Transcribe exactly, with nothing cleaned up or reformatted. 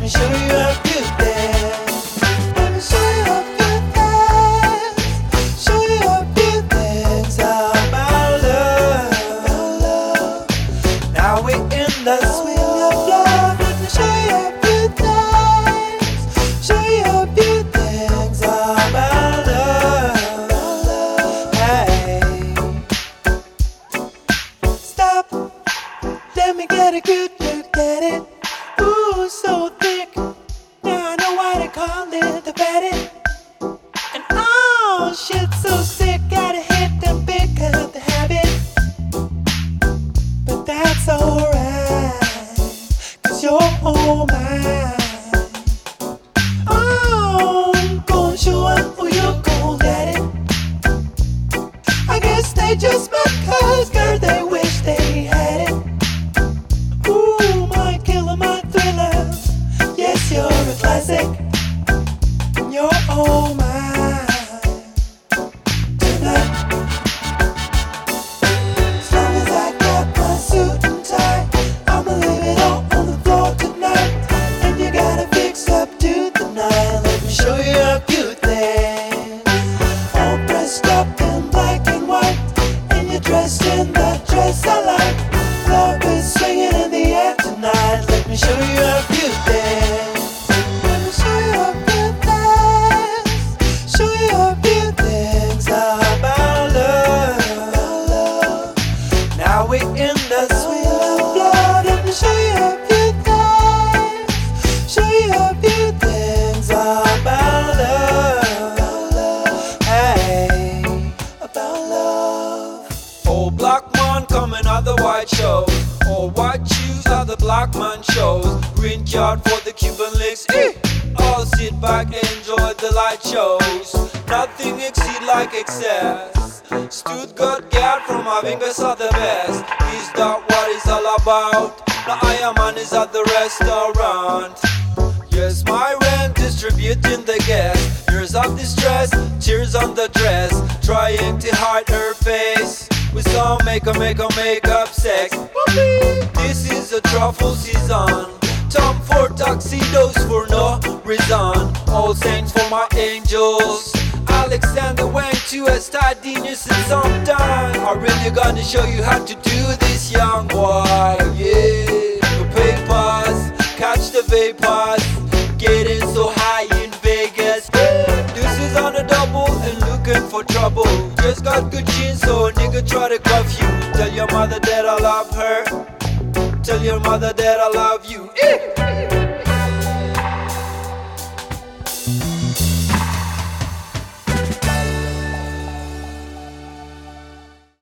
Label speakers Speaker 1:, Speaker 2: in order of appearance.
Speaker 1: me show you a few things. Let me show you a few things. Show you a few things about love. Now we're in the swing of love. Let me show you a few things. Show you a few things about love. Hey, stop. Let me get a good look at it. Ooh, so thick. Now I know why they call it the fatty. And oh, shit, so sick. Gotta hit them big, cut the habit. But that's alright, cause you're all mine. Oh, I'm gonna show 'em who you're cool at it. I guess they just met cause, girl, they wish they had it. Ooh, my killer, my thriller. Yes, you're a classic. You're all mine tonight. As long as I got my suit and tie, I'ma leave it all on the floor tonight. And you gotta fix up to the night. Let me show you a few things. All dressed up in black and white, and you're dressed in that dress I like. Love is swinging in the air tonight. Let me show you a few things. Let me show you a few things. Show you a few things about love. Now we're in the swing of love. Let me show you a few things. Show you a few things about love. Hey, about love.
Speaker 2: Old black man coming out the white show. All white shoes are the black man shows. Green card for the Cuban links. Eh. All sit back, enjoy the light shows. Nothing exceed like excess. Stuttgart gal from having us are the best. Is that what it's all about? Now I am man is at the restaurant. Yes, my rent distributing the gas. Years of distress, tears on the dress, trying to hide her face with some makeup, makeup, makeup sex. This is a truffle season. Tom for tuxedos for no reason. All saints for my angels. Alexander Wang to a Stardinius in some time. I'm really gonna show you how to do this, young boy. Yeah, the papers, catch the vapors, getting so high in Vegas. This is on a double and looking for trouble. Just got good genes, so a nigga try to cuff you. Tell your mother that I love her. Tell your mother that I love you.